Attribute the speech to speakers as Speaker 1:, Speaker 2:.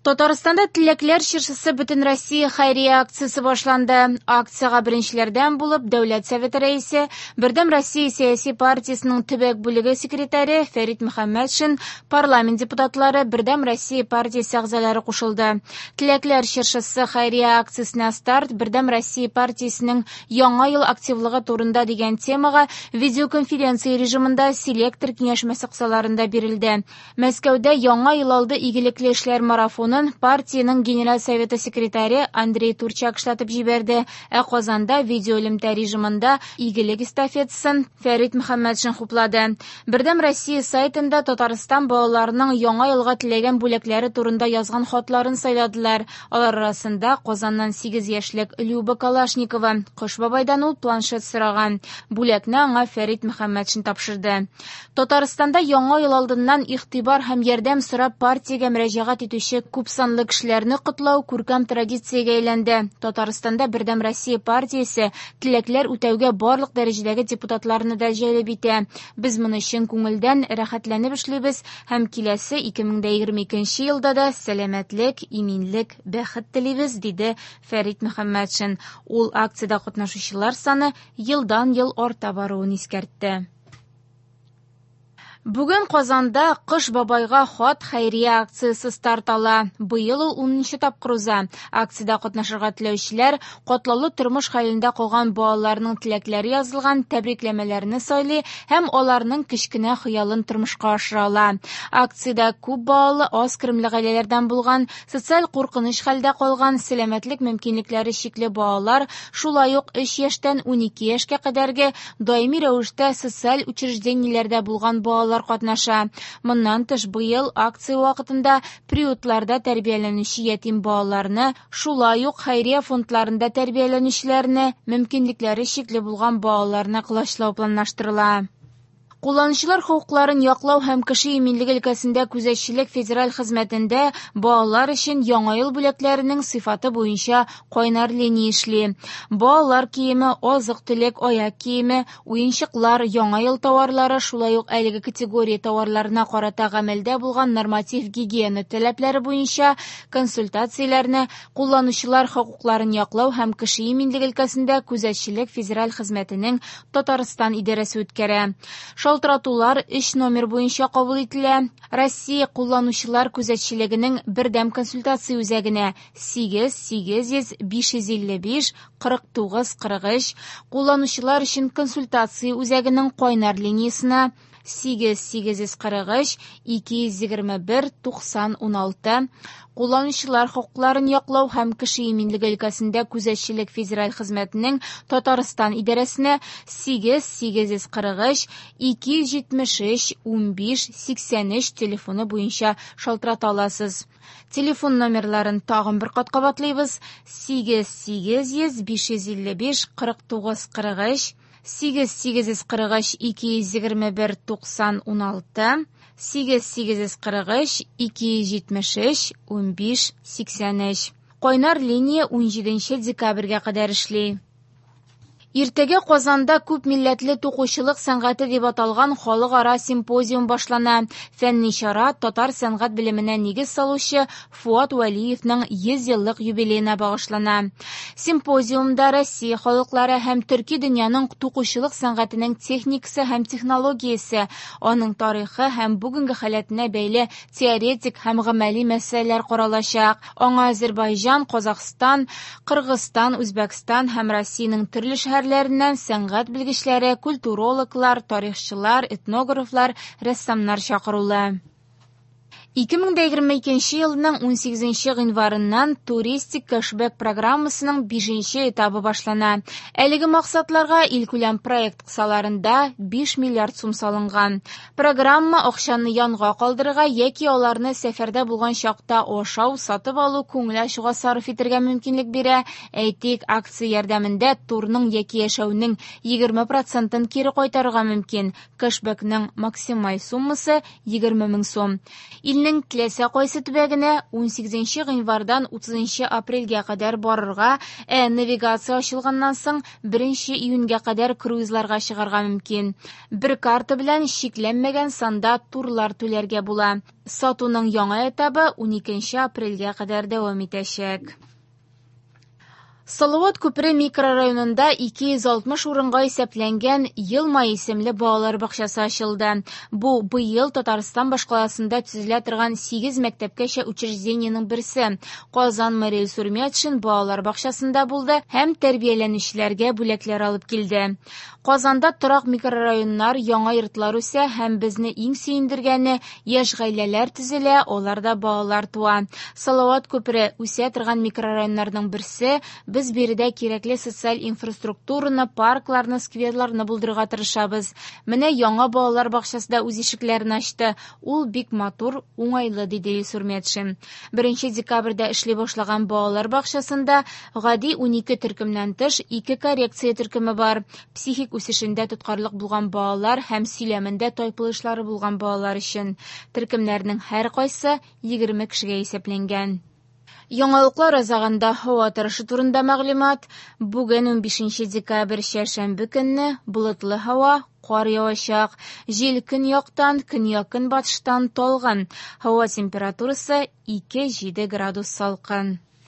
Speaker 1: Татарстанда Тилекләр чыршысы Бөтен Россия хәйрия акциясе башланды. Акцияга беренчеләрдән булып Дәүләт Советы рәисе, Бердәм Россия сәяси партиясының төбәк бүлеге секретаре Фәрит Мөхәммәтшин, парламент депутатлары, Бердәм Россия партиясе әгъзалары кушылды. Тилекләр чыршысы хәйрия акциясенә старт Бердәм Россия партиясенең яңа ел активлыгы турында дигән темага видеоконференция режимында селектор киңәшмәсе кысаларында бирелде. Мәскәүдә яңа ел алды игелекле эшләр марафоны партияның Генераль Советы секретаре Андрей Турчак эшләтеп җибәрде, ә Казанда видеоэлемтә режимында игелек эстафетасын Фәрит Мөхәммәтшин хуплады. Бердәм Россия сайтында Татарстан балаларының яңа елга теләгән бүләкләре турында язган хатларын сайладылар. Алар арасында Казаннан 8 яшьлек Люба Калашникова Кыш бабайдан ул планшет сораган. Бүләкне аңа Фәрит Мөхәммәтшин тапшырды. Татарстанда яңа ел алдыннан игътибар һәм ярдәм сорап партиягә мөрәҗәгать итүче күп санлы кешеләрне котлау күркәм традициягә әйләнде. Татарстанда Бердәм Россия партиясе теләкләр үтәүгә барлык дәрәҗәдәге депутатларны да җәлеп итә. Без моны чын күңелдән рәхәтләнеп эшлибез һәм киләсе 2022 елда да сәламәтлек, иминлек, бәхет телибез, диде Фәрит Мөхәммәтшин. Ул акциядә катнашучылар саны елдан-ел арта баруын искәртте. Бүген Казанда Кыш бабайга хат хәйрия акциясе старт ала. Быел ул 10нчы тапкыр уза. Акциядә катнашырга теләүчеләр катлаулы тормыш хәлендә калган балаларның теләкләре язылган тәбрикләмәләрне сайлый һәм аларның кечкенә хыялын тормышка ашыра ала. Акциядә күп балалы, аз керемле гаиләләрдән булган, социаль куркыныч хәлдә калган, сәламәтлек мөмкинлекләре чикле балалар, шулай ук 3 яшьтән 12 яшькә кадәрге даими рәвештә социаль учреждениеләрдә булган балалар катнаша. Моннан тыш быел акция вакытында приютларда тәрбияләнүче ятим балаларны, шулай ук хәйрия фондларында тәрбияләнүчеләрне, мөмкинлекләре чикле булган балаларны кылычлау планлаштырыла. Кулланучылар хокукларын яклау һәм кеше иминлеге өлкәсендә күзәтчелек федераль хезмәтендә балалар өчен яңа ел бүләкләренең сыйфаты буенча кайнар линия эшли. Балалар киеме, азык-төлек, аяк киеме, уенчыклар, яңа ел товарлары, шулай ук әлеге категория товарларына карата гамәлдә булган норматив гигиена таләпләре буенча консультацияләрне кулланучылар хокукларын яклау һәм кеше иминлеге өлкәсендә күзәтчелек федераль хезмәтенең Татарстан идарәсе үткәрә. Шалтыратулар 3 номер буенча кабул ителә. Россия кулланучылар күзәтчелегенең бердәм консультация үзәгенә 8-855-49-43, кулланучылар өчен консультация үзәгенең кайнар линиясына 8-843-221-9016, кулланучылар хокукларын яклау һәм кеше иминлеге өлкәсендә күзәтчелек федераль хезмәтенең Татарстан идарәсенә 8-273-15-83 телефоны буенча шалтырата аласыз. Телефон номерларын тагын бер кат кабатлыйбыз: 8-855-49-43, 8-843-221-9016, 8-843-273-15-83. Кайнар линия 17 декабрьгә кадәр эшли. Иртәгә Казанда күп милләтле тукучылык сәнгате дип аталган халыкара симпозиум башлана. Фәнни чара татар сәнгать белеменә нигез салучы Фуат Вәлиевнең 100 еллык юбилеена багышлана. Симпозиумда Россия халыклары һәм төрки дөньяның тукучылык сәнгатенең техникасы һәм технологиясе, аның тарихы һәм бүгенге хәләтенә бәйле теоретик һәм гамәли мәсьәләләр каралачак. Аңа Азәрбайҗан, Казакъстан, Кыргызстан, Үзбәкстан һәм Россиянең төрле шәһәрләреннән сәнгать белгечләре, культурологлар, тарихчылар, этнографлар, рәссамнар чакырылды. 2022 елның 18 гыйнварыннан туристик кэшбэк программасының 5-нче этабы башлана. Әлеге максатларга илкүләм проект кысаларында 5 миллиард сум салынган. Программа акчаны янга калдырырга яки аларны сәфәрдә булган чакта ашау, сатып алу, күңел ачуга сарыф итәргә мөмкинлек бирә. Әйтик, акция ярдәмендә турның яки яшәүнең 20%-ын кире кайтарырга мөмкин. Кэшбэкның максималь суммасы 20 мең сум. Илне илнең теләсә кайсы төбәгенә 18 гыйнвардан 30 апрельгә кадәр барырга, навигация ачылганнан соң 1 июньгә кадәр круизларга чыгарга мөмкин. Бер карта белән шикләнмәгән санда турлар түләргә була. Сатуның яңа этабы 12 апрельгә кадәр дәвам итәчәк. Салават күпере микрорайонында 260 урынга исәпләнгән Елма исемле балалар бакчасы ачылды. Бу быел Татарстан башкаласында төзелә торган 8 мәктәпкәчә учреждениенең берсе. Казан мэрия Сурметшин балалар бакчасында булды һәм тәрбияләнүчеләргә бүләкләр алып килде. Казанда торак микрорайоннар, яңа йортлар үсә һәм безне иң сөендергәне яшь гаиләләр төзелә, аларда балалар туа. Салават күпере үсә торган микрорайоннарның берсе. Без биредә кирәкле социаль инфраструктураны, паркларны, скверларны булдырырга тырышабыз. Менә яңа балалар бакчасы да үз ишекләрен ачты. Ул бик матур, уңайлы, диде Сурметшин. 1 декабрьдә эшли башлаган балалар бакчасында гади 12 төркемнән тыш 2 коррекция төркеме бар. Психик үсешендә тоткарлык булган балалар һәм сөйләмендә тайпылышлары булган балалар өчен. Төркемнәрнең һәр кайсы 20 кешегә исәпләнгән. Яңалыклар азагында һава торышы турында мәгълүмат. Бүген 15 декабрь шәмбе көнне болытлы һава, кар явачак. Җил көньяктан, көньяк-көнбатыштан талган. Һава температурасы 2-7 градус салкын.